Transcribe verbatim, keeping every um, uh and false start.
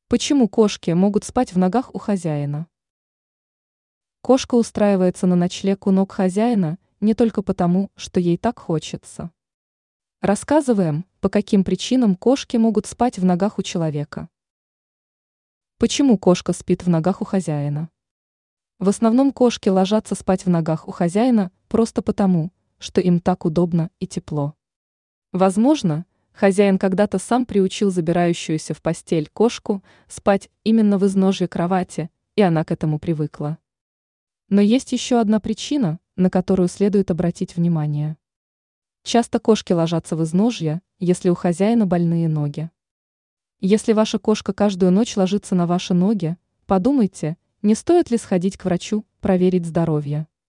Почему кошки могут спать в ногах у хозяина? Кошка устраивается на ночлег у ног хозяина не только потому, что ей так хочется. Рассказываем, по каким причинам кошки могут спать в ногах у человека. Почему кошка спит в ногах у хозяина? В основном кошки ложатся спать в ногах у хозяина просто потому, что им так удобно и тепло. Возможно, хозяин когда-то сам приучил забирающуюся в постель кошку спать именно в изножье кровати, и она к этому привыкла. Но есть еще одна причина, на которую следует обратить внимание. Часто кошки ложатся в изножье, если у хозяина больные ноги. Если ваша кошка каждую ночь ложится на ваши ноги, подумайте, не стоит ли сходить к врачу, проверить здоровье.